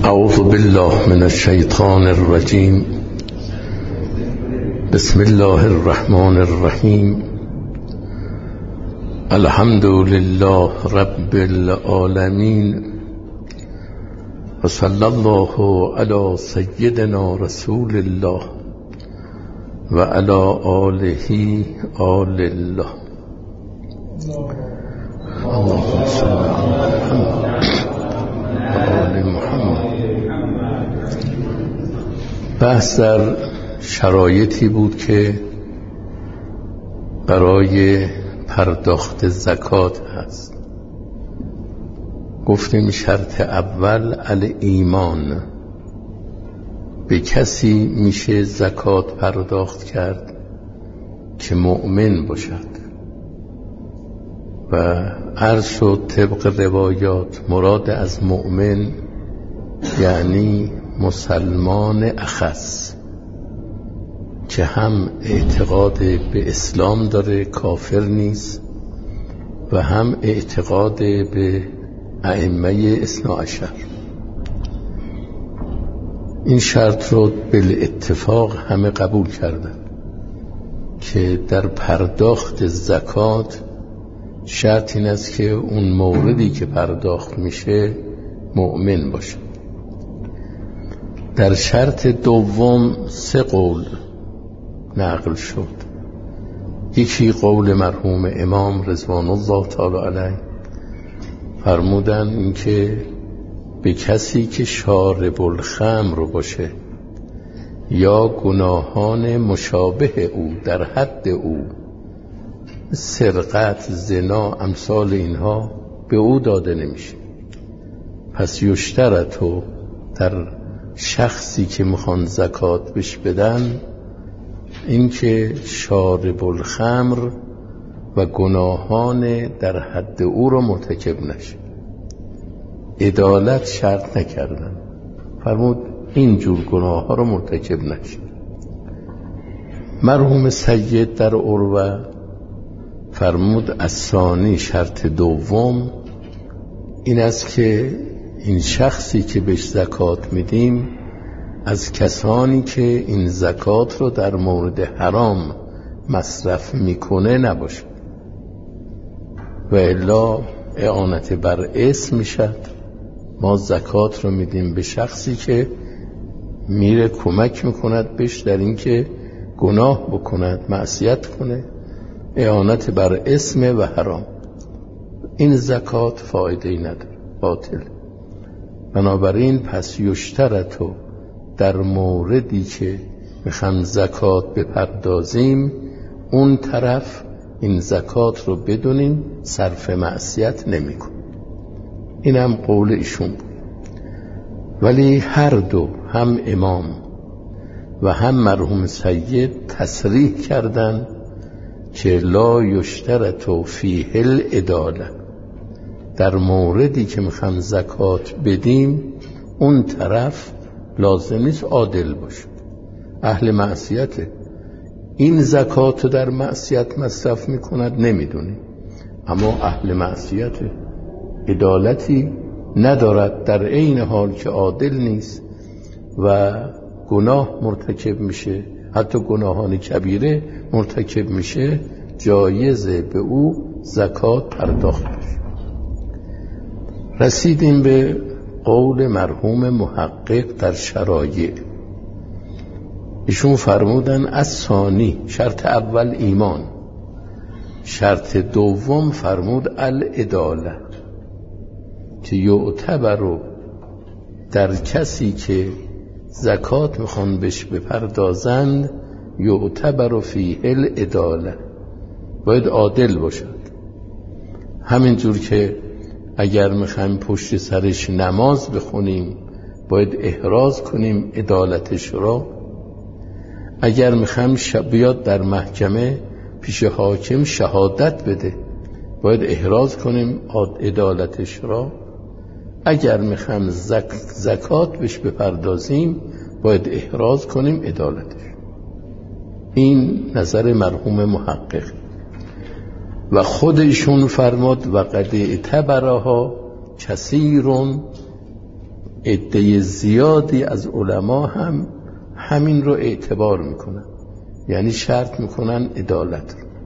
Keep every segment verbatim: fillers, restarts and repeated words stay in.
اعوذ بالله من الشیطان الرجیم. بسم الله الرحمن الرحیم. الحمد لله رب العالمین و صلی الله علی سیدنا رسول الله و علی آله آل الله. اللهم صل علی آل محمد. بحث در شرایطی بود که برای پرداخت زکات هست. گفتیم شرط اول الایمان، به کسی میشه زکات پرداخت کرد که مؤمن باشد و عرض شد طبق روایات مراد از مؤمن یعنی مسلمان اخص که هم اعتقاد به اسلام داره، کافر نیست، و هم اعتقاد به ائمه اثنا عشر. این شرط رو بالاتفاق همه قبول کردن که در پرداخت زکات شرط این است که اون موردی که پرداخت میشه مؤمن باشه. در شرط دوم سه قول نقل شد. یکی قول مرحوم امام رضوان الله تعالی علیه، فرمودن اینکه به کسی که شارب الخمر باشه یا گناهان مشابه او در حد او، سرقت، زنا، امثال اینها، به او داده نمیشه. پس یشترطو در شخصی که میخوان زکات بهش بدن این که شارب الخمر و گناهان در حد او رو مرتکب نشه. عدالت شرط نکردن، فرمود این جور گناه ها رو مرتکب نشه. مرحوم سید در عروه فرمود الثانی، شرط دوم این است که این شخصی که بهش زکات میدیم از کسانی که این زکات رو در مورد حرام مصرف میکنه نباشه، و الا اعانت بر اسم میشد. ما زکات رو میدیم به شخصی که میره کمک میکند بهش در این که گناه بکند، معصیت کنه، اعانت بر اسم و حرام. این زکات فایده‌ای نداره، باطل. بنابراین پس یشترطو در موردی که میخوام زکات بپردازیم اون طرف این زکات رو بدونیم صرف معصیت نمیکن. اینم قول ایشون بود. ولی هر دو، هم امام و هم مرحوم سید تصریح کردن که لا یشترطو فیه العداله، در موردی که میخوام زکات بدیم اون طرف لازم نیست عادل باشه، اهل معصیته. این زکات رو در معصیت مصرف میکند نمیدونی، اما اهل معصیته، عدالتی ندارد، در عین حال که عادل نیست و گناه مرتکب میشه، حتی گناهان کبیره مرتکب میشه، جایزه به او زکات پرداخت بشه. رسیدیم به قول مرحوم محقق در شرایع. ایشون فرمودن الثانی، شرط اول ایمان، شرط دوم فرمود العداله، که یعتبر در کسی که زکات میخوان بهش بپردازند یعتبر فیه العداله، باید عادل باشد. همینجور که اگر میخوایم پشت سرش نماز بخونیم باید احراز کنیم عدالتش را. اگر میخوایم بیاد در محکمه پیش حاکم شهادت بده باید احراز کنیم عدالتش را. اگر میخوایم زک... زکات بهش بپردازیم باید احراز کنیم عدالتش. این نظر مرحوم محقق. و خودشون فرمود و قد اعتبرها کثیرون عده زیادی از علما هم همین رو اعتبار میکنن، یعنی شرط میکنن عدالت رو.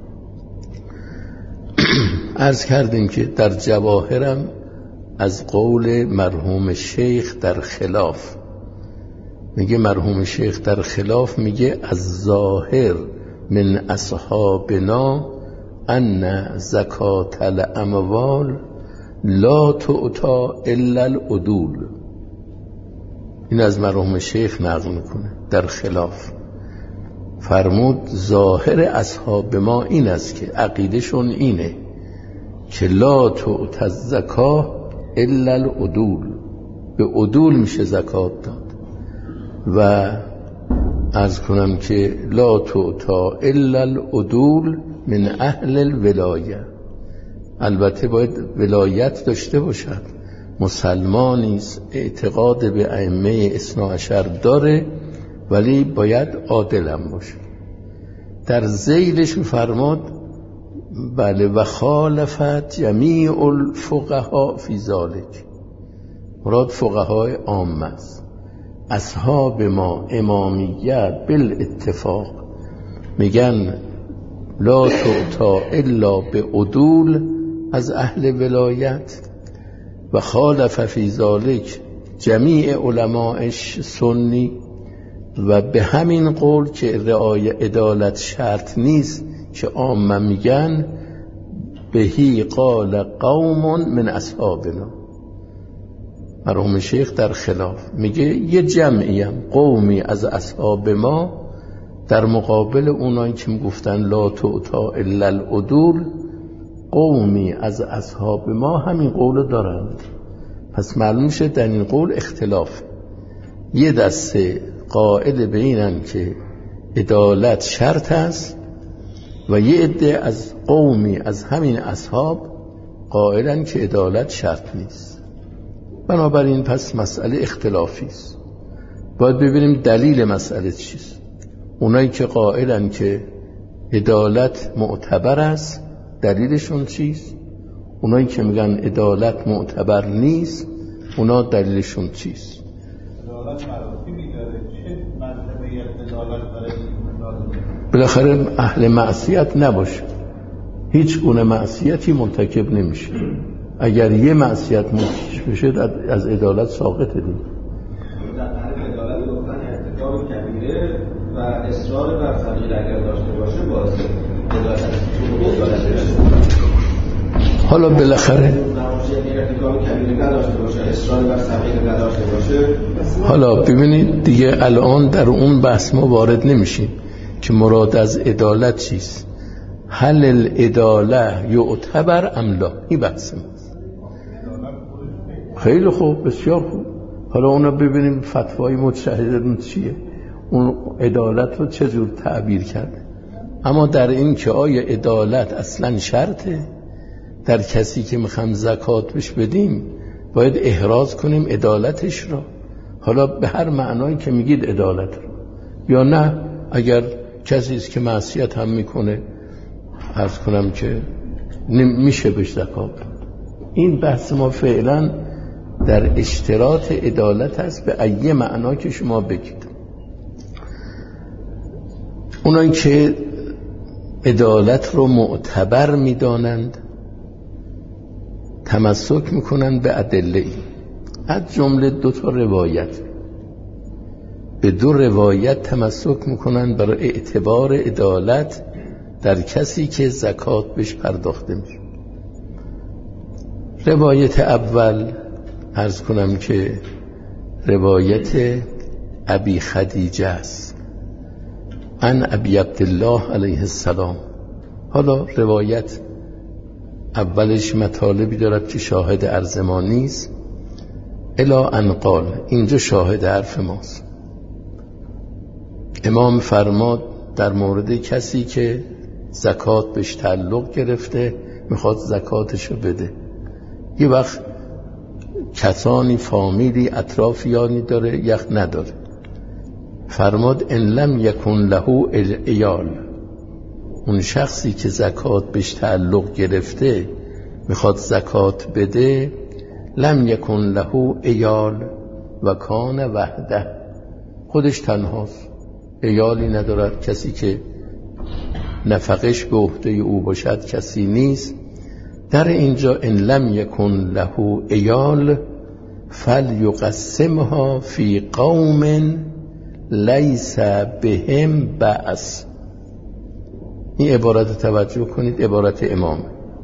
عرض کردیم که در جواهرم از قول مرحوم شیخ در خلاف میگه، مرحوم شیخ در خلاف میگه از ظاهر من اصحابنا ان زکات الاموال لا تعطا الا العدول. این از مرحوم شیخ نقل میکنه در خلاف. فرمود ظاهر اصحاب ما این است که عقیدشون اینه که لا تعطا الزکاه الا العدول، به عدول میشه زکات داد. و عرض کنم که لا تعطا الا العدول من اهل الولایه، البته باید ولایت داشته باشد، مسلمانی اعتقاد به ائمه اثنا عشر داره ولی باید عادل هم باشه. در ذیلش فرماد بله و خالفت جمیع الفقهاء فی ذلک، مراد فقهای عامه است. اصحاب ما امامیه بالاتفاق میگن لا تعطا الا به عدول از اهل ولایت، و خالف فی ذلک جمیع علماءش سنی، و به همین قول که رعایت عدالت شرط نیست که عامه میگن بهی قال قوم من اصحابنا. مرحوم شیخ در خلاف میگه یه جمعیم قومی از اصحاب ما در مقابل اونایی که میگفتن لا تعطا الا العدول، قومی از اصحاب ما همین قول دارند. پس معلوم شد در این قول اختلاف. یه دسته قائل به اینن که عدالت شرط است و یه عده از قومی از همین اصحاب قائلن که عدالت شرط نیست. بنابراین پس مسئله اختلافی است. باید ببینیم دلیل مسئله چیست. اونایی که قائلن که عدالت معتبر است دلیلشون چیست؟ اونایی که میگن عدالت معتبر نیست اونا دلیلشون چیست؟ عدالت مراتبی داره، چه مرتبه عدالت برای بالاخره اهل معصیت نباشه، هیچ گونه معصیتی مرتکب نمیشه. اگر یه معصیت مرتکب بشه از عدالت ساقطه دیم. در حال عدالت گفتن ارتکاب کبیره و اصرار بر صغیر اگر داشته باشه باعث عدالت حالا بالاخره حالا ببینید دیگه الان در اون بحث ما وارد نمیشیم که مراد از عدالت چیست. هل العداله یعتبر ام لا، این بحث ماست. خیلی خوب، بسیار خوب. حالا اونا ببینیم فتوای متشهدون چیه، اون عدالت رو چجور تعبیر کرده. اما در این که آیا عدالت اصلا شرطه، در کسی که میخوام زکات بش بدیم باید احراز کنیم عدالتش را، حالا به هر معنایی که میگید عدالت رو، یا نه اگر کسی است که معصیت هم میکنه عرض کنم که میشه بهش زکات داد. این بحث ما فعلا در اشتراط عدالت است به ای معنا که شما بگید. اونایی که عدالت رو معتبر میدانند تمسک میکنن به ادله ای، از جمله دو تا روایت، به دو روایت تمسک میکنن برای اعتبار عدالت در کسی که زکات بهش پرداخته میشه. روایت اول عرض کنم که روایت ابی خدیجه است، عن ابی عبدالله علیه السلام. حالا روایت اولش مطالبی دارد که شاهد عرض ما نیست، الا ان قال، اینجا شاهد حرف ماست. امام فرماد در مورد کسی که زکات بهش تعلق گرفته میخواد زکاتشو بده، یه وقت کسانی فامیلی اطرافیانی داره یک نداره، فرماد ان لم یکن له العیال، اون شخصی که زکات بهش تعلق گرفته میخواد زکات بده، لم یکن له عیال، و کان وحده، خودش تنهاست، عیالی ندارد، کسی که نفقش به عهده او باشد کسی نیست. در اینجا ان لم یکن له عیال فلیقسمها فی قوم لیس بهم بأس. این عبارت توجه کنید، عبارت امام،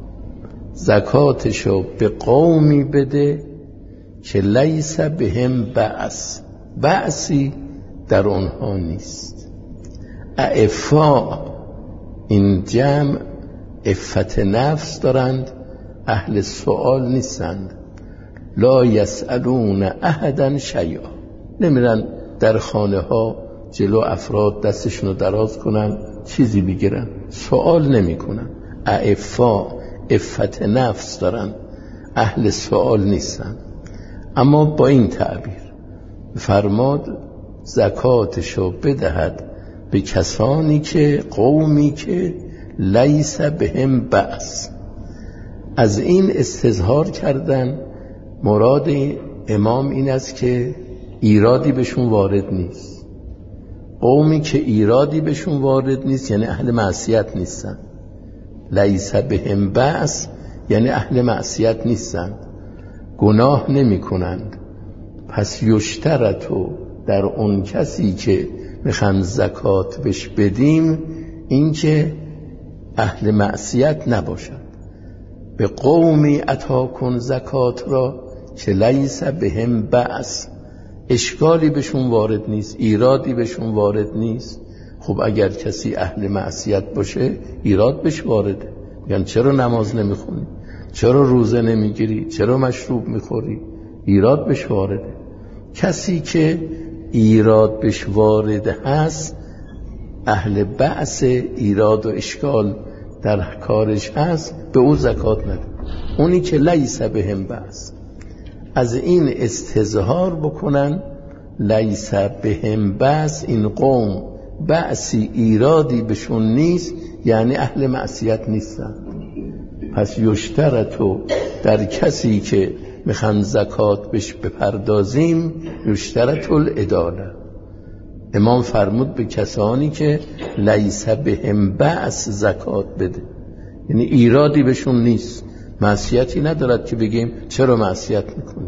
زکاتشو به قومی بده که لیس بهم بأس، بأسی در اونها نیست. اعفا این جمع عفت نفس دارند، اهل سؤال نیستند. لا یسألون احدا شیئا، نمیرن در خانه ها جلو افراد دستشون رو دراز کنن چیزی بگیرن، سؤال نمی کنن. اعفا عفت نفس دارن، اهل سؤال نیستن. اما با این تعبیر فرماد زکاتشو بدهد به کسانی که قومی که لیس بهم بأس. از این استظهار کردن مراد امام این است که ایرادی بهشون وارد نیست. قومی که ایرادی بهشون وارد نیست یعنی اهل معصیت نیستن. لیس بهم بأس یعنی اهل معصیت نیستن، گناه نمی کنند. پس یشترطو در اون کسی که میخوان زکات بهش بدیم این که اهل معصیت نباشد. به قومی عطا کن زکات را که لیس بهم بأس، اشکالی بهشون وارد نیست، ایرادی بهشون وارد نیست. خب اگر کسی اهل معصیت باشه ایراد بهش وارده، میگن چرا نماز نمیخونی، چرا روزه نمیگیری، چرا مشروب میخوری، ایراد بهش وارده. کسی که ایراد بهش وارد هست، اهل بأس، ایراد و اشکال در کارش هست، به او زکات نده. اونی که لیس بهم بأس، از این استظهار بکنن لیس بهم بأس، این قوم بأسی ایرادی بهشون نیست یعنی اهل معصیت نیستن. پس یشترطو در کسی که میخوان زکات بهش بپردازیم یشترطو العداله. امام فرمود به کسانی که لیس بهم بأس زکات بده، یعنی ایرادی بهشون نیست، معصیتی ندارد که بگیم چرا معصیت میکنی.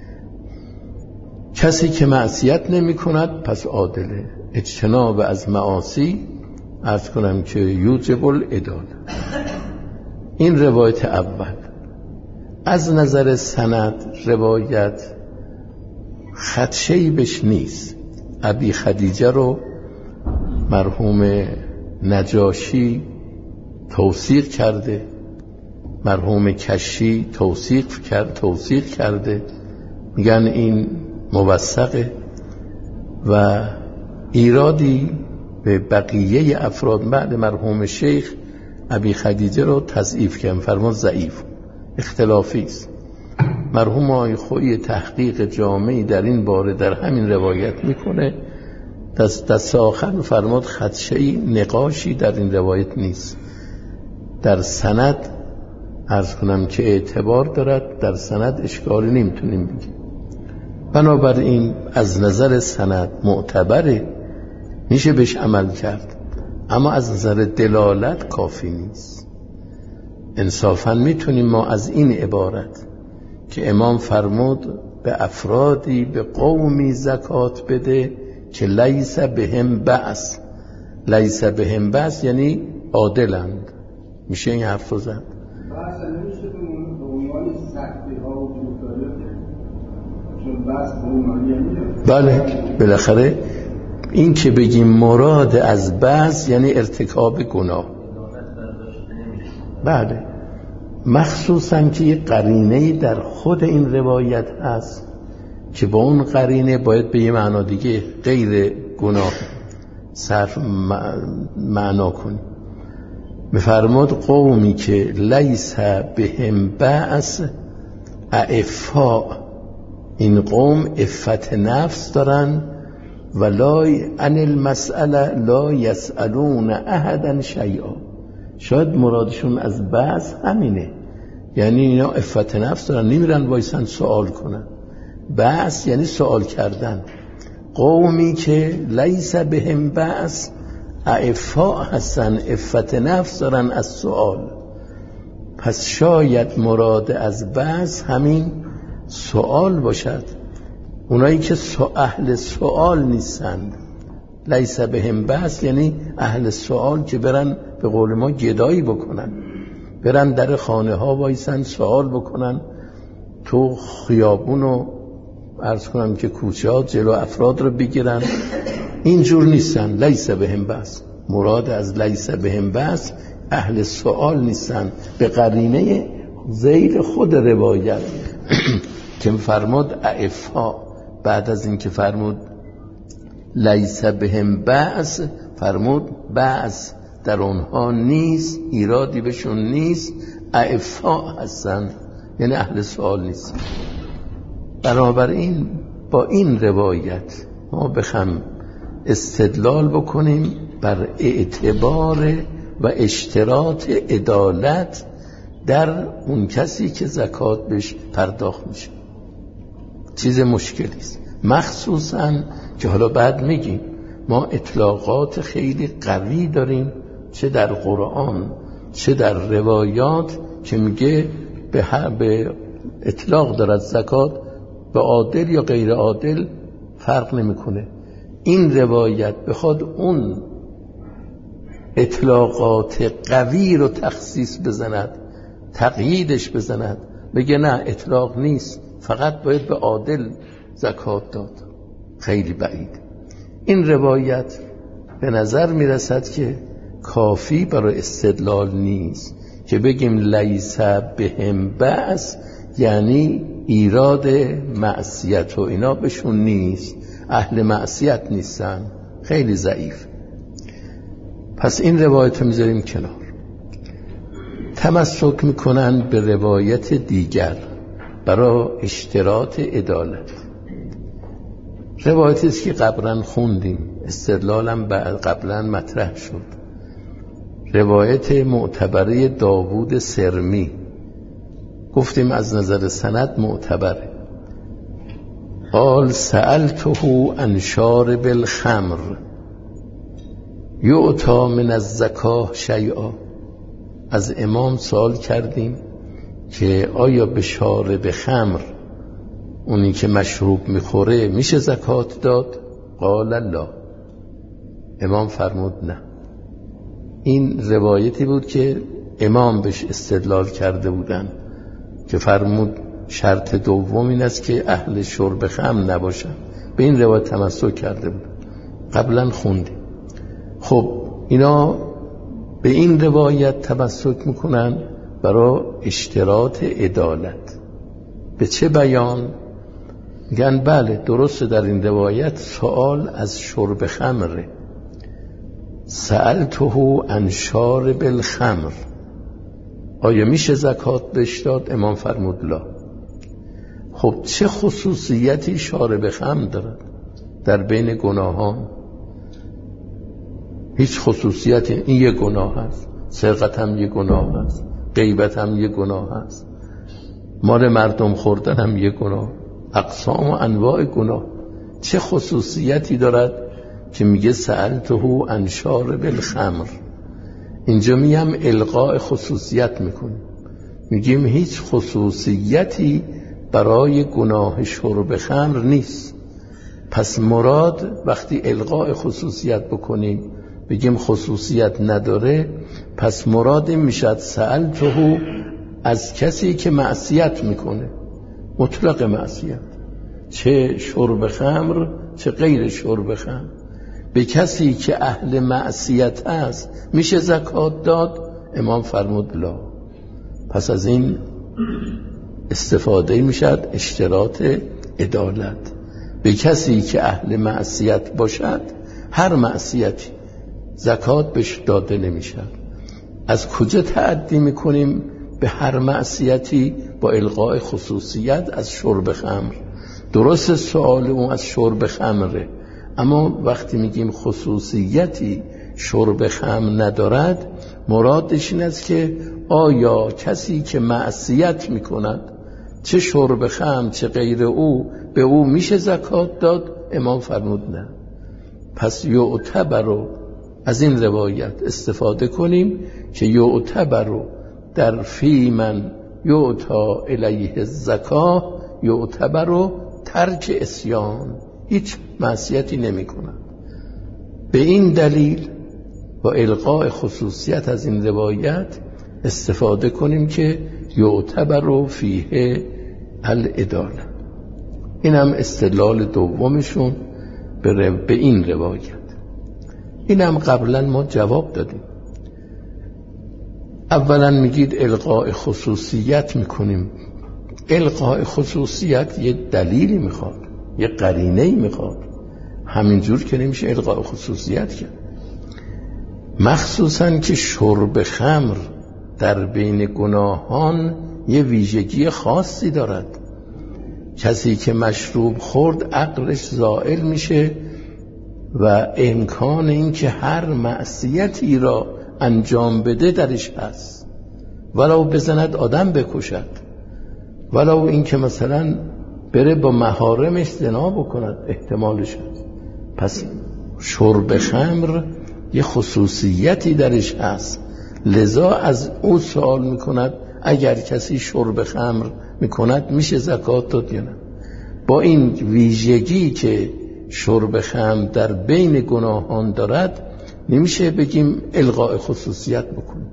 کسی که معصیت نمی کند پس عادله. اجتناب از معاصی عرض کنم که یوجب العداله. این روایت اول. از نظر سند روایت خدشه‌ای بش نیست. ابی خدیجه رو مرحوم نجاشی توثیق کرده، مرحوم کشی توثیق کرد توثیق کرده، میگن این موثقه و ایرادی به بقیه افراد بعد مرحوم شیخ ابی خدیجه رو تضعیف کردن، فرمان ضعیف، اختلافی است. مرحوم آقای خویی تحقیق جامعی در این باره در همین روایت میکنه، دست, دست آخر فرماد خدشه‌ای نقاشی در این روایت نیست. در سند عرض کنم که اعتبار دارد، در سند اشکالی نمیتونیم بگیم. بنابراین از نظر سند معتبره، میشه بهش عمل کرد، اما از نظر دلالت کافی نیست. انصافاً میتونیم ما از این عبارت که امام فرمود به افرادی به قومی زکات بده که لیس بهم بأس، لیس بهم بأس یعنی عادلند، میشه این حرف رو زد. بله بالاخره این که بگیم مراد از بأس یعنی ارتکاب گناه. بله مخصوصا که یه قرینه در خود این روایت هست که با اون قرینه باید به یه معنا دیگه غیر گناه صرف معنا کنیم. میفرماد قومی که لیس بهم بأس اعفا، این قوم عفت نفس دارن و لا عن المسئله لا یسألون احدا شیئا. شاید مرادشون از بأس همینه، یعنی اینا عفت نفس دارن، نمیرن وایسن سوال کنن، بعث یعنی سوال کردن. قومی که لیس بهم بعث اعفاء هستن، عفت نفس دارن از سوال. پس شاید مراد از بعث همین سوال باشد. اونایی که اهل سوال نیستند، لیس بهم بعث یعنی اهل سوال، که برن به قول ما گدایی بکنن، برن در خانه ها وایسن سوال بکنن، تو خیابون رو عرض کنم که کوچه ها جلو افراد رو بگیرن. اینجور نیستن. لیس بهم بعث، مراد از لیس بهم بعث اهل سوال نیستن، به قرینه ذیل خود روایت که فرمود اعفا، بعد از این که فرمود لیس بهم بعث، فرمود بعث در اونها نیست، ایرادی بهشون نیست، اعفا هستن یعنی اهل سوال نیست. بنابراین با این روایت ما بخوام استدلال بکنیم بر اعتبار و اشتراط عدالت در اون کسی که زکات بهش پرداخت میشه، چیز مشکلی است. مخصوصاً که حالا بعد میگیم ما اطلاقات خیلی قوی داریم، چه در قرآن چه در روایات، که میگه به, به اطلاق دارد زکات به عادل یا غیر عادل فرق نمیکنه. این روایت بخواد اون اطلاقات قوی رو تخصیص بزند، تقییدش بزند، بگه نه اطلاق نیست، فقط باید به عادل زکات داد، خیلی بعید. این روایت به نظر میرسد که کافی برای استدلال نیست که بگیم لیس بهم بعث یعنی ایراد معصیت و اینا بهشون نیست، اهل معصیت نیستن، خیلی ضعیف. پس این روایت رو میذاریم کنار. تمسک میکنن به روایت دیگر برای اشتراط عدالت. روایتی است که قبلا خوندیم، استدلالم قبلا مطرح شد. روایت معتبره داوود سرمی، گفتیم از نظر سند معتبره. قال سألته عن شارب الخمر یعطی من الزکاه شیئا. از امام سوال کردیم که آیا به شارب خمر، اونی که مشروب میخوره، میشه زکات داد؟ قال لا. امام فرمود نه. این روایتی بود که امام بهش استدلال کرده بودن که فرمود شرط دوم این است که اهل شرب خمر نباشن. به این روایت تمسک کرده بود، قبلا خوندیم. خب اینا به این روایت تمسک میکنن برای اشتراط عدالت. به چه بیان؟ میگن بله درسته در این روایت سوال از شرب خمره. سألته عن شارب الخمر، آیا میشه زکات بهش داد؟ امام فرمود لا. خب چه خصوصیتی شارب خمر دارد در بین گناهان؟ هیچ خصوصیتی. این یه گناه هست، سرقت هم یه گناه هست، غیبت هم یه گناه هست، مال مردم خوردن هم یه گناه، اقسام و انواع گناه. چه خصوصیتی دارد که میگه سألته عن شارب الخمر؟ اینجا میگم القاء خصوصیت میکنیم، میگیم هیچ خصوصیتی برای گناه شرب خمر نیست. پس مراد وقتی القاء خصوصیت بکنیم بگیم خصوصیت نداره، پس مراد این میشد سألته از کسی که معصیت میکنه، مطلق معصیت، چه شرب خمر چه غیر شرب خمر. به کسی که اهل معصیت است میشه زکات داد؟ امام فرمود لا. پس از این استفاده میشد اشتراط عدالت. به کسی که اهل معصیت باشد، هر معصیتی زکات بهش داده نمیشه. از کجا تعدی میکنیم به هر معصیتی؟ با القاء خصوصیت از شرب خمر. درست سوال اون از شرب خمره، اما وقتی میگیم خصوصیتی شرب خمر ندارد، مرادش این است که آیا کسی که معصیت میکند، چه شرب خمر چه غیر او به او میشه زکات داد؟ امام فرمود نه. پس یعتبر، از این روایت استفاده کنیم که یعتبر در فی من یعطا الیه الزکاه یعتبر ترک عصیان، هیچ معصیتی نمی کنن. به این دلیل با القاء خصوصیت از این روایت استفاده کنیم که یعتبر فیه العداله. این هم استدلال دومشون به این روایت. این هم قبلا ما جواب دادیم. اولا میگید القاء خصوصیت میکنیم. القاء خصوصیت یه دلیلی میخواد، یه قرینه‌ای میخواد، همینجور که نمیشه القاء خصوصیت کرد. مخصوصا که شرب خمر در بین گناهان یه ویژگی خاصی دارد. کسی که مشروب خورد عقلش زائل میشه و امکان این که هر معصیتی را انجام بده درش هست، ولو بزند آدم بکشد، ولو این که مثلا بره با محارمش زنا بکند احتمالش هست. پس شرب خمر یه خصوصیتی درش هست، لذا از او سوال میکند اگر کسی شرب خمر میکند میشه زکات داد یا نه. با این ویژگی که شرب خمر در بین گناهان دارد نمیشه بگیم القاء خصوصیت بکنیم.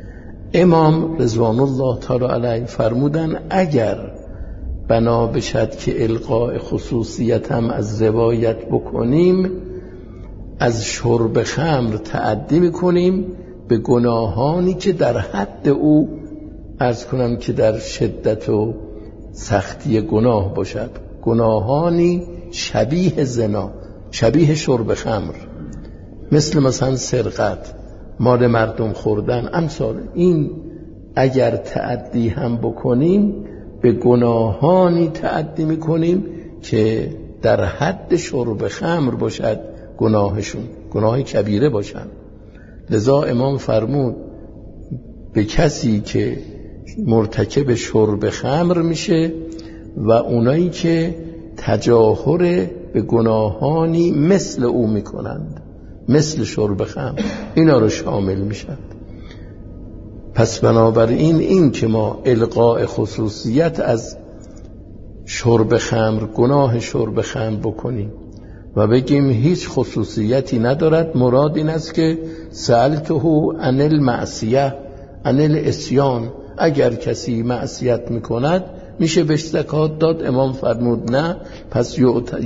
امام رضوان الله تعالی علیه فرمودن اگر بنا بشد که القاء خصوصیت هم از روایت بکنیم، از شرب خمر تعدی میکنیم به گناهانی که در حد او، عرض کنم که در شدت و سختی گناه باشد، گناهانی شبیه زنا، شبیه شرب خمر، مثل مثلا سرقت، مال مردم خوردن، امثال این. اگر تعدی هم بکنیم به گناهانی تعدی میکنیم که در حد شرب خمر باشد گناهشون، گناه کبیره باشن. لذا امام فرمود به کسی که مرتکب شرب خمر میشه و اونایی که تجاهر به گناهانی مثل او میکنند، مثل شرب خمر، اینا رو شامل میشن. پس بنابراین این که ما القاء خصوصیت از شرب خمر، گناه شرب خمر بکنیم و بگیم هیچ خصوصیتی ندارد، مراد این است که سألته عن المعصیه عن العصیان، اگر کسی معصیت میکند میشه بهش زکات داد. امام فرمود نه. پس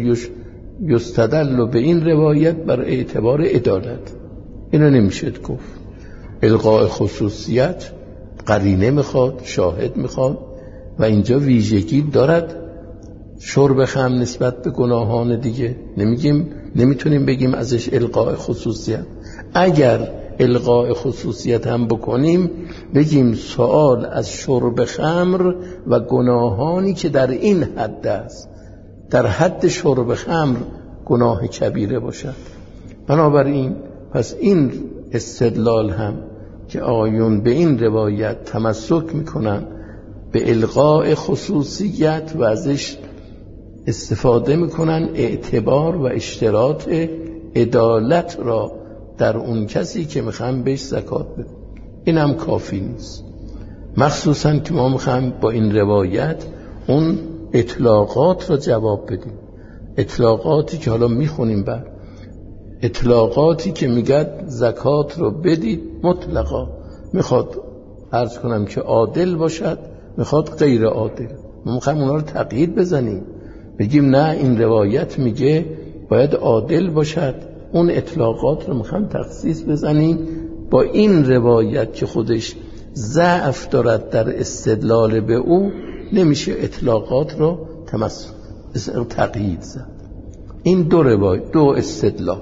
یستدل به این روایت بر اعتبار عدالت. اینو نمیشه گفت. القاء خصوصیت قرینه میخواد، شاهد میخواد و اینجا ویژگی دارد شرب خمر نسبت به گناهان دیگه. نمیگیم، نمیتونیم بگیم ازش القاء خصوصیت. اگر القاء خصوصیت هم بکنیم بگیم سوال از شرب خمر و گناهانی که در این حد است، در حد شرب خمر گناه کبیره باشد. بنابراین پس این استدلال هم که آیون به این روایت تمسک میکنن به القاء خصوصیت و ازش استفاده میکنن اعتبار و اشتراط عدالت را در اون کسی که میخوام بهش زکات بده. این هم کافی نیست، مخصوصا که ما میخوام با این روایت اون اطلاقات را جواب بدیم. اطلاقاتی که حالا میخونیم بعد، اطلاقاتی که میگد زکات رو بدید مطلقا، میخواد عرض کنم که عادل باشد، میخواد غیر عادل. ما میخوام اونا رو تقیید بزنیم، بگیم نه این روایت میگه باید عادل باشد. اون اطلاقات رو میخوام تخصیص بزنیم با این روایت که خودش ضعف دارد در استدلال به او، نمیشه اطلاقات رو تمسک تقیید زد. این دو روایت، دو استدلال.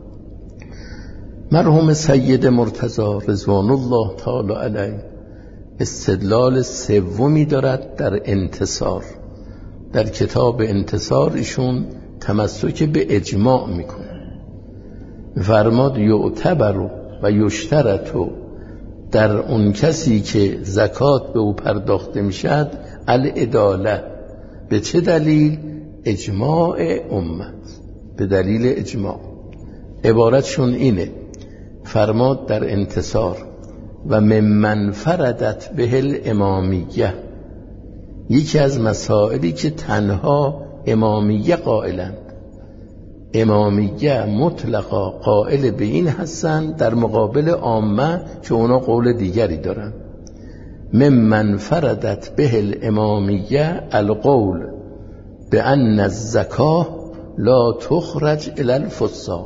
مرحوم سید مرتضی رضوان الله تعالی علیه استدلال سومی دارد در انتصار. در کتاب انتصار ایشون تمسک به اجماع میکنه. فرماد یعتبر و یشترط در اون کسی که زکات به او پرداخته میشد العداله. به چه دلیل؟ اجماع امت، به دلیل اجماع. عبارتشون اینه، فرماد در انتصار و ممن فردت به الامامیه، یکی از مسائلی که تنها امامیه قائلند، امامیه مطلقا قائل به این هستند در مقابل عامه که اونا قول دیگری دارن. ممن فردت به الامامیه القول به ان الزکاه لا تخرج الی الفساق.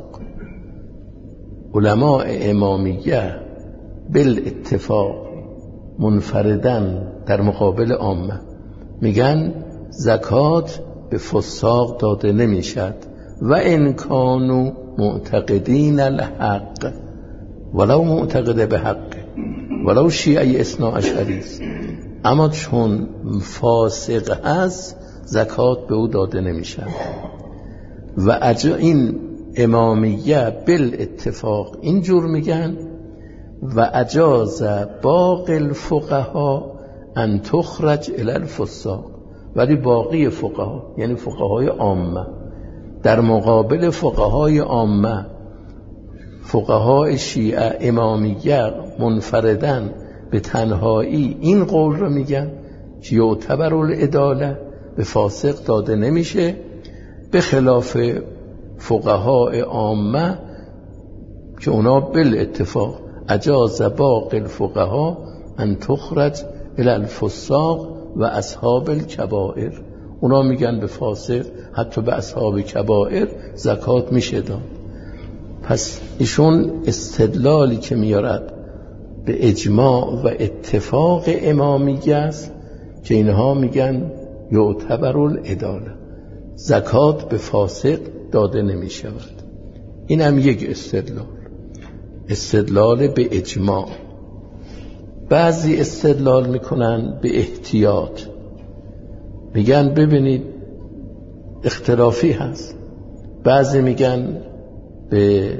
علماء امامیه بالاتفاق منفردن در مقابل عامه میگن زکات به فساق داده نمیشد و ان کانوا معتقدین الحق، ولو معتقد به حق، ولو شیعه اثنا عشری است، اما چون فاسق هست زکات به او داده نمیشد. و اجا این امامیه بالاتفاق اینجور میگن و اجاز باقی الفقها ان تخرج الی الفساق، ولی باقی فقها یعنی فقهای عامه در مقابل فقهای عامه، فقهای شیعه امامیه منفردن به تنهایی این قول رو میگن که یعتبر العداله، به فاسق داده نمیشه، به خلاف فقهای عامه که اونا بالاتفاق اجاز باقی الفقها ان تخرج الی الفساق و اصحاب الکبائر، اونا میگن به فاسق حتی به اصحاب کبائر زکات میشه داد. پس ایشون استدلالی که میارد به اجماع و اتفاق امامیه است که اینها میگن یعتبر العداله، زکات به فاسق داده نمی شود. این هم یک استدلال، استدلال به اجماع. بعضی استدلال میکنن به احتیاط، میگن ببینید اختلافی هست، بعضی میگن به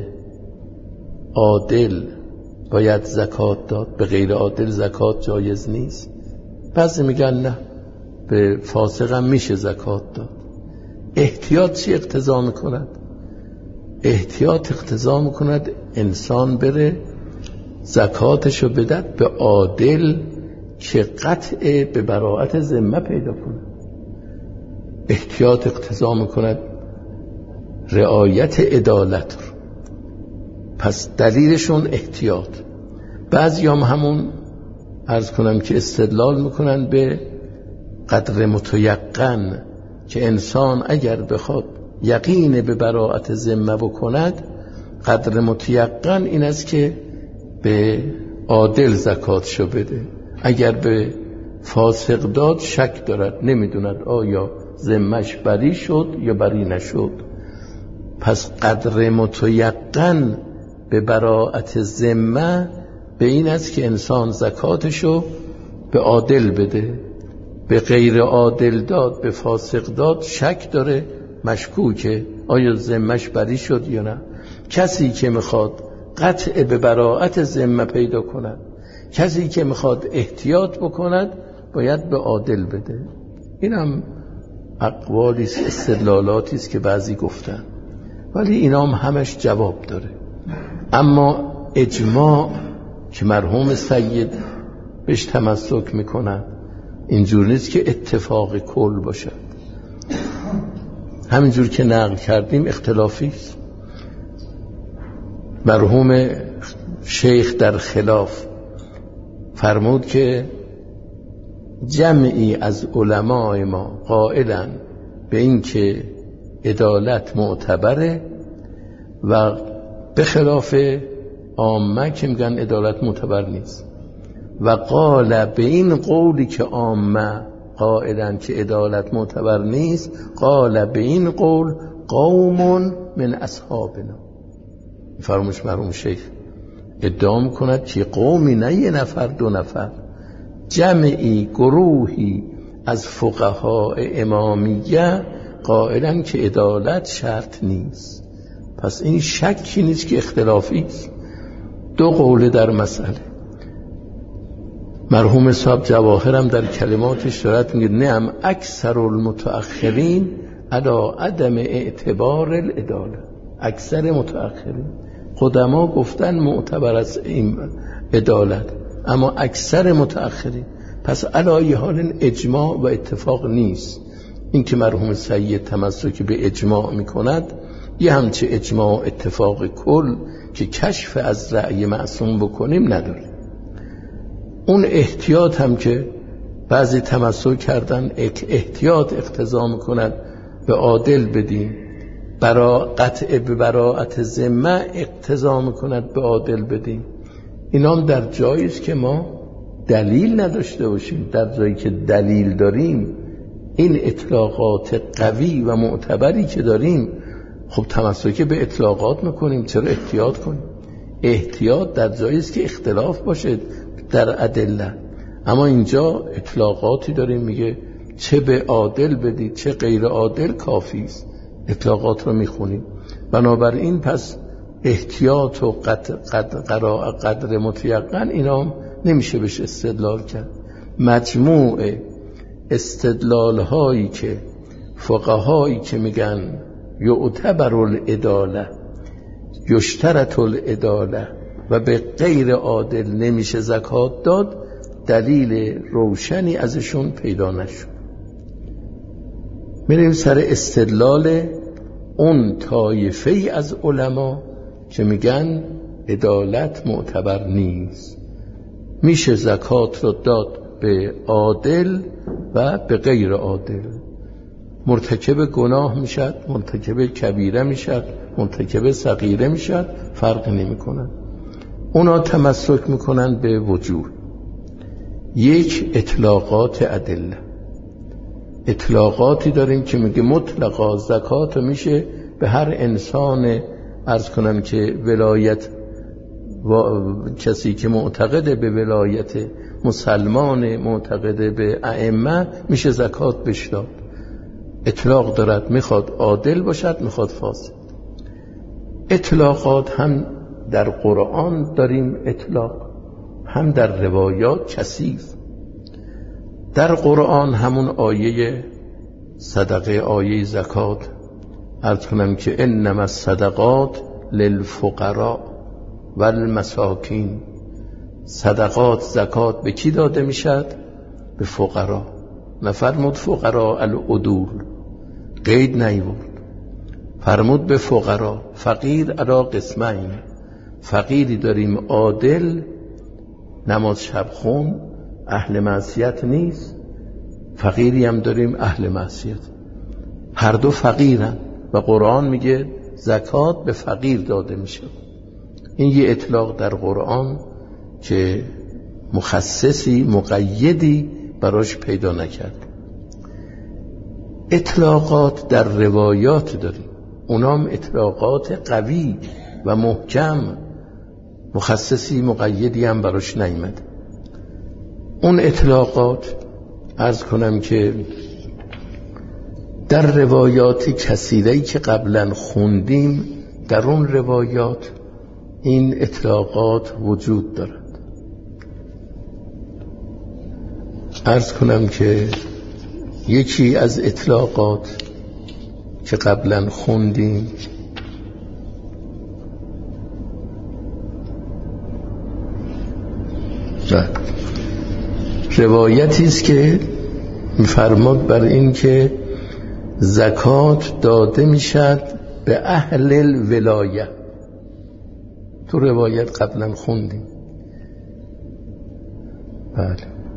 عادل باید زکات داد، به غیر عادل زکات جایز نیست، بعضی میگن نه به فاسق هم میشه زکات داد. احتیاط چی اقتضا میکند؟ احتیاط اقتضا میکند انسان بره زکاتشو بدد به عادل که قطع به براءت ذمه پیدا کنه. احتیاط اقتضا میکند رعایت عدالت رو. پس دلیلشون احتیاط. بعضی هم همون عرض کنم که استدلال میکنن به قدر متیقن که انسان اگر بخواد یقین به براءت ذمه بکند، قدر متیقن این است که به عادل زکاتشو بده. اگر به فاسق داد شک دارد، نمیدوند آیا ذمهش بری شد یا بری نشد. پس قدر متیقن به براءت ذمه به این است که انسان زکاتشو به عادل بده. به غیر عادل داد، به فاسق داد، شک داره، مشکوکه آیا ذمهش بری شد یا نه. کسی که میخواد قطع به براءت ذمه پیدا کند، کسی که میخواد احتیاط بکند، باید به عادل بده. اینم اقوالی است، استدلالاتی است که بعضی گفتن، ولی اینا هم همش جواب داره. اما اجماع که مرحوم سید بهش تمسک میکنن اینجور نیست که اتفاق کل باشد. همینجور که نقل کردیم اختلافی است. مرحوم شیخ در خلاف فرمود که جمعی از علمای ما قائلن به این که عدالت معتبره و به خلاف عامه که میگن عدالت معتبر نیست. و قال به این قولی که عامه قائلن که عدالت معتبر نیست، قال به این قول قوم من اصحابنا. فرموش مرحوم شیخ ادعا میکند که قومی نه یه نفر دو نفر، جمعی گروهی از فقهای امامیه قائلن که عدالت شرط نیست. پس این شکی نیست که اختلافی است. دو قول در مسئله. مرحوم صاحب جواهرم در کلماتش دارد میگه نعم اکثر المتأخرین علی عدم اعتبار العداله. اکثر متأخرین قدما گفتن معتبر از این عدالت، اما اکثر متأخرین، پس علی حال اجماع و اتفاق نیست. این که مرحوم سید تمسک به اجماع میکند، یه همچه اجماع اتفاق کل که کشف از رأی معصوم بکنیم نداره. اون احتیاط هم که بعضی تمسک کردن احتیاط اقتضا میکند به عادل بدیم، برا قطع به براءت ذمه اقتضا میکند به عادل بدیم. اینام در جایی است که ما دلیل نداشته باشیم. در جایی که دلیل داریم، این اطلاقات قوی و معتبری که داریم، خب تمسک به اطلاقات میکنیم. چرا احتیاط کنیم؟ احتیاط در جایی است که اختلاف باشه در ادله. اما اینجا اطلاقاتی داریم، میگه چه به عادل بدید چه غیر عادل کافی است. اطلاقات رو میخونیم. بنابراین پس احتیاط و قدر, قدر, قدر متیقن اینا نمیشه بهش استدلال کرد. مجموع استدلال هایی که فقهایی که میگن یعتبر العداله یشترط العداله و به غیر عادل نمیشه زکات داد، دلیل روشنی ازشون پیدا نشد. میریم سر استدلال اون طایفه ای از علما که میگن عدالت معتبر نیست، میشه زکات رو داد به عادل و به غیر عادل. مرتکب گناه میشد، مرتکب کبیره میشد، مرتکب صغیره میشد، فرق نمی کنن. اونا تمسک میکنن به وجوه. یک اطلاقات ادله، اطلاقاتی داریم که میگه مطلقا زکات میشه به هر انسان، عرض کنم که ولایت و کسی که معتقده به ولایت، مسلمان معتقده به ائمه، میشه زکات بش داد. اطلاق دارد، میخواد عادل باشد میخواد فاسد. اطلاقات هم در قرآن داریم اطلاق، هم در روایات کثیر. در قرآن همون آیه صدقه، آیه زکات، عرض کنم که انما الصدقات للفقراء والمساکین. صدقات، زکات به کی داده میشد؟ به فقرا. نفرمود فقراء العدول، قید نیورد، فرمود به فقرا. فقیر علی قسمین، فقیری داریم عادل، نماز شب خون، اهل معصیت نیست، فقیری هم داریم اهل معصیت، هر دو فقیرن و قرآن میگه زکات به فقیر داده میشه. این یه اطلاق در قرآن که مخصصی مقیدی براش پیدا نکرد. اطلاقات در روایات داریم، اونام اطلاقات قوی و محکم، مخصصی مقیدی هم براش نیامد. اون اطلاقات عرض کنم که در روایات کثیره‌ای که قبلا خوندیم، در اون روایات این اطلاقات وجود دارد. عرض کنم که یکی از اطلاقات که قبلا خوندیم روایتی است که می‌فرماد بر این که زکات داده میشد به اهل الولایه. تو روایت قبلا خوندیم. بله.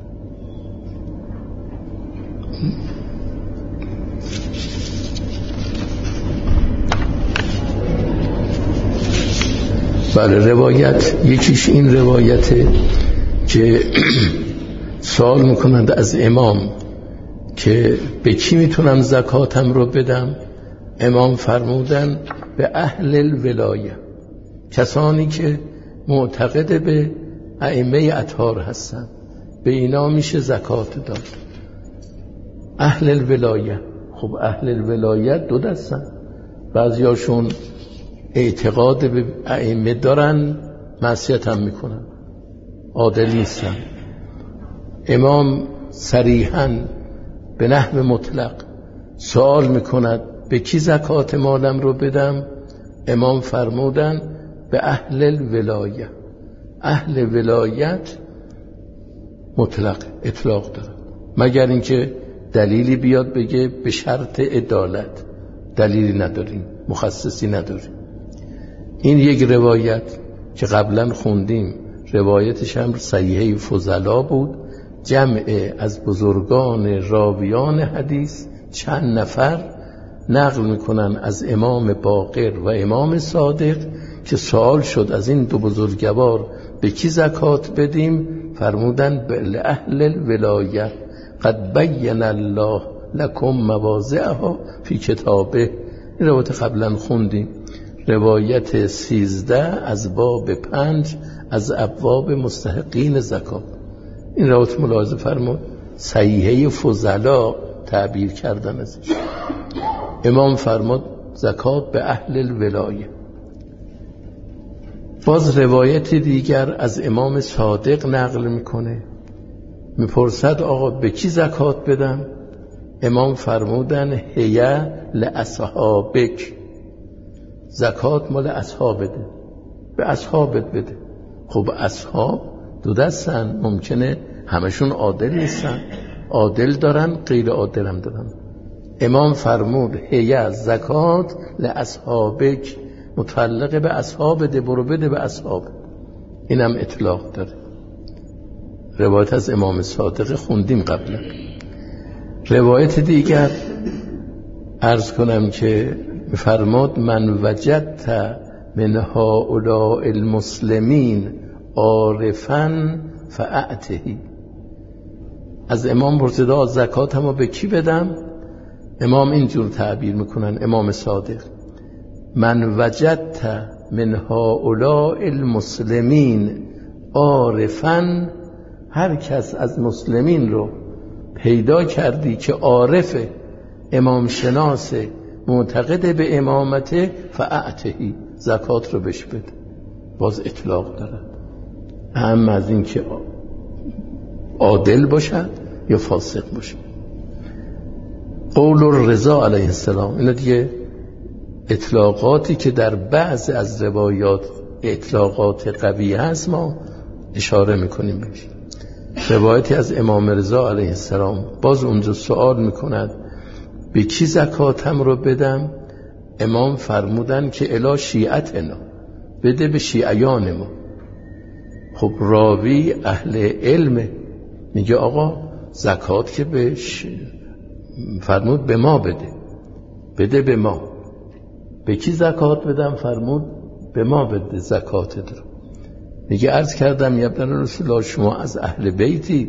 بله، روایت یکیش این روایته که سوال میکنند از امام که به کی میتونم زکاتم رو بدم؟ امام فرمودن به اهل الولایه، کسانی که معتقد به ائمه اطهار هستن، به اینا میشه زکات داد. اهل الولایه. خب اهل الولایه دو دستن، بعضیاشون اعتقاد به ائمه دارن، معصیت هم میکنن، عادل نیستن. امام صریحاً به نحو مطلق سوال میکند به کی زکات مالم رو بدم؟ امام فرمودن به اهل الولایه. اهل ولایت مطلق اطلاق داره، مگر اینکه دلیلی بیاد بگه به شرط عدالت. دلیلی نداریم، مخصصی نداریم. این یک روایت که قبلا خوندیم، روایتش هم صحیحه فضلا بود، جمع از بزرگان راویان حدیث چند نفر نقل میکنن از امام باقر و امام صادق که سوال شد از این دو بزرگوار به کی زکات بدیم؟ فرمودن به اهل الولایه قد بین الله لکم مواضعها فی کتابه. این روایت قبلا خوندیم، روایت سیزده از باب پنج از ابواب مستحقین زکات. این روایت ملاحظه فرمود صحیحه فضلا تعبیر کردن ازش. امام فرمود زکات به اهل الولایه. باز روایت دیگر از امام صادق نقل میکنه، میپرسد آقا به کی زکات بدم؟ امام فرمودن هیه لاصحابک، زکات مال اصحاب بده، به اصحابت بده. خب اصحاب دو دستن، ممکنه همشون عادل نیستن، عادل دارن غیر عادل هم دارن. امام فرمود هیه زکات لاصحابک، متعلق به اصحاب ده، برو بده به اصحاب. اینم اطلاق داره. روایت از امام صادق خوندیم قبلا. روایت دیگر عرض کنم که فرمود من وجدت من هؤلاء المسلمین عارفا فاعتهی. از امام پرسیده زکات همو به کی بدم؟ امام اینجور تعبیر میکنن، امام صادق، من وجدت من هؤلاء المسلمین عارفا، هر کس از مسلمین رو پیدا کردی که عارفه، امام شناسه، معتقد به امامته، فاعتهی، زکات رو بهش بده. باز اطلاق داره، اهم از این که عادل باشد یا فاسق باشد. قول الرضا علیه السلام، اینا دیگه اطلاقاتی که در بعض از روایات اطلاقات قوی هست ما اشاره میکنیم بهش. روایتی از امام رضا علیه السلام باز اونجا سوال میکند به کی زکاتم رو بدم؟ امام فرمودن که الی شیعتنا، بده به شیعیان ما. خب راوی اهل علم میگه آقا زکات که به ش... فرمود به ما بده، بده به ما. به کی زکات بدم؟ فرمود به ما بده زکاتت رو. میگه عرض کردم یا ابن رسول الله شما از اهل بیتی،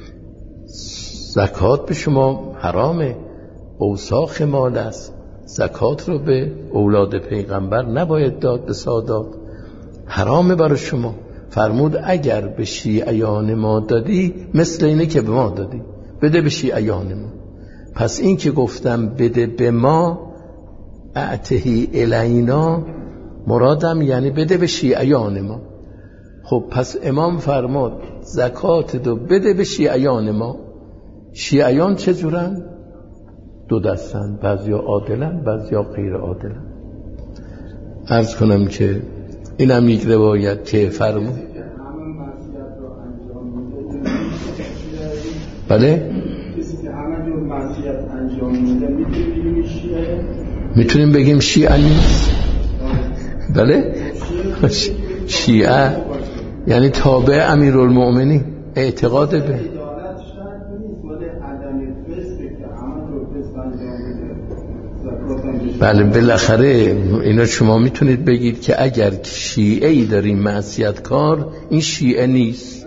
زکات به شما حرامه، اوساخ مال است، زکات رو به اولاد پیغمبر نباید داد، به سادات حرامه برای شما. فرمود اگر به شیعیان ما دادی مثل اینه که به ما دادی، بده به شیعیان ما. پس این که گفتم بده به ما، اعتهی الینا، مرادم یعنی بده به شیعیان ما. خب پس امام فرمود زکات دو بده به شیعیان ما. شیعیان چه جورن؟ دو دستن، بعضیا عادلن بعضیا غیر عادلن. عرض کنم که اینم یک روایت که فرمود بله میتونیم بگیم شیعه نیست؟ بله شیعه یعنی تابع امیرالمؤمنین، اعتقاد به بله. بالاخره اینا شما میتونید بگید که اگر شیعه ای داریم معصیت کار، این شیعه نیست.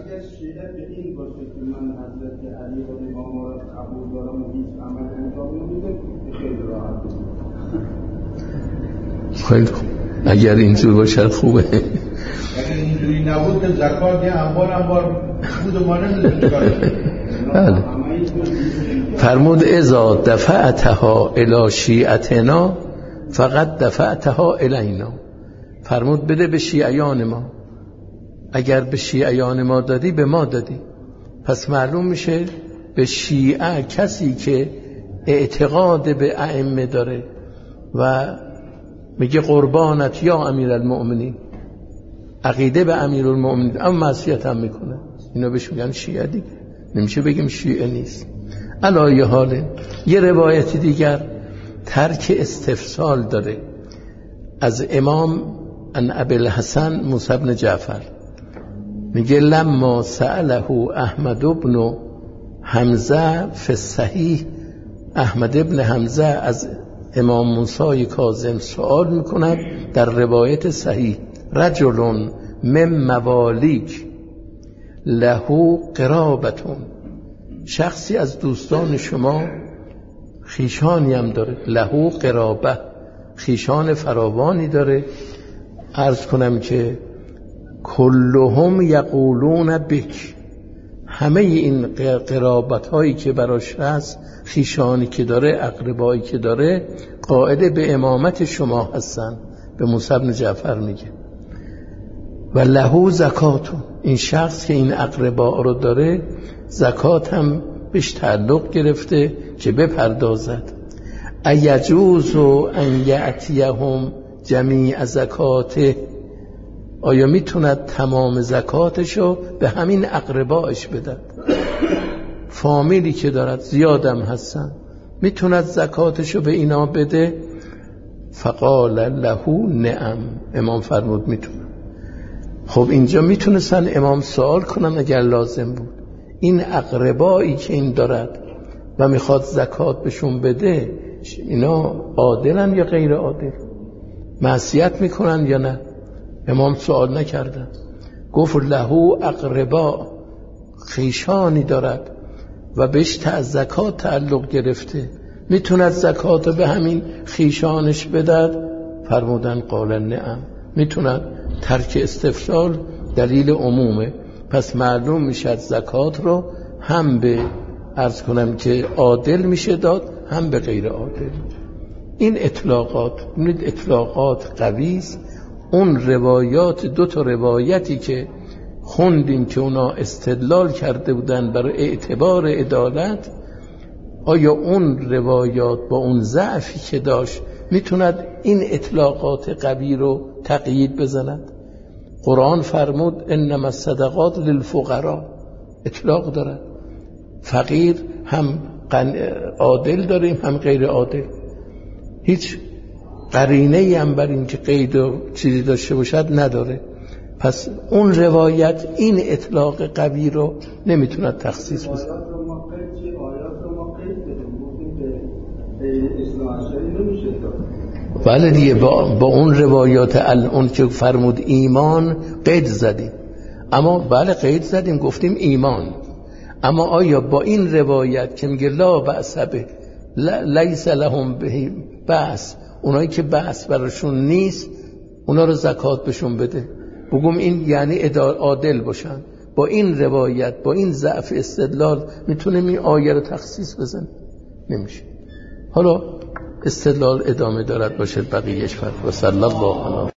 خیلی خوب، اگر اینجور باشد خوبه. اگر اینجوری نبود که زکات یه انبار انبار بود و ما نمیدونیم بله. فرمود اذا دفعتها الی شیعتنا فقط دفعتها الینا. فرمود بده به شیعیان ما، اگر به شیعیان ما دادی به ما دادی. پس معلوم میشه به شیعه کسی که اعتقاد به ائمه داره و میگه قربانت یا امیرالمؤمنین، عقیده به امیرالمؤمنین، اما معصیت هم میکنه، اینا بهش میگن شیعه دیگه، نمیشه بگیم شیعه نیست. علایه حاله. یه روایت دیگر ترک استفسال داره از امام ان ابوالحسن موسی بن جعفر، میگه لما سأله احمد بن حمزه فی الصحیح، احمد ابن حمزه از امام موسی کاظم سوال میکند در روایت صحیح، رجل من موالیک له قرابتون، شخصی از دوستان شما خیشانی هم داره، له قرابه، خیشان فراوانی داره، عرض کنم که کلهم یقولون بک، همه این قرابت هایی که براش هست، خیشانی که داره، اقربایی که داره، قائل به امامت شما هستن. به موسی بن جعفر میگه و له زکاتون، این شخص که این اقربا رو داره زکات هم بهش تعلق گرفته که بپردازد. ایجوز ان یأتیهم جمیع زکاته، آیا میتوند تمام زکاتشو به همین اقربایش بده؟ فامیلی که دارد زیادم هستن، میتوند زکاتشو به اینا بده؟ فقال له نعم، امام فرمود میتونه. خب اینجا میتونستن امام سوال کنن اگر لازم بود، این اقربایی که این دارد و میخواد زکات بهشون بده، اینا عادلن یا غیر عادل؟ معصیت میکنن یا نه؟ امام سوال نکردن، گفت له اقربا، خیشانی دارد و بهش زکات تعلق گرفته، میتوند زکات به همین خیشانش بدد؟ فرمودن قال نعم، میتوند. ترک استفسال دلیل عمومه، پس معلوم میشد زکات رو هم به عرض کنم که عادل میشه داد، هم به غیر عادل. این اطلاقات، این اطلاقات قویست. اون روایات، دو تا روایتی که خوندیم که اونا استدلال کرده بودن برای اعتبار عدالت، آیا اون روایات با اون ضعفی که داشت میتوند این اطلاقات قوی رو تقیید بزند؟ قرآن فرمود انما الصدقات للفقراء، اطلاق دارد. فقیر هم عادل داریم هم غیر عادل، هیچ قرینه‌ای هم بر این که قید و چیزی داشته باشد نداره. پس اون روایت این اطلاق قوی رو نمیتوند تخصیص بزنه. بله دیگه، با, با اون روایات الان که فرمود ایمان قید زدیم، اما بله قید زدیم گفتیم ایمان، اما آیا با این روایت که میگه لا بأس به لیس لهم به بأس، اونایی که بأس براشون نیست اونا رو زکات بهشون بده، بگم این یعنی عادل باشن؟ با این روایت، با این ضعف استدلال میتونیم این آیه رو تخصیص بزنیم؟ نمیشه. حالا استدلال ادامه دارد باشد بقیهش فرق. و صلی الله علیه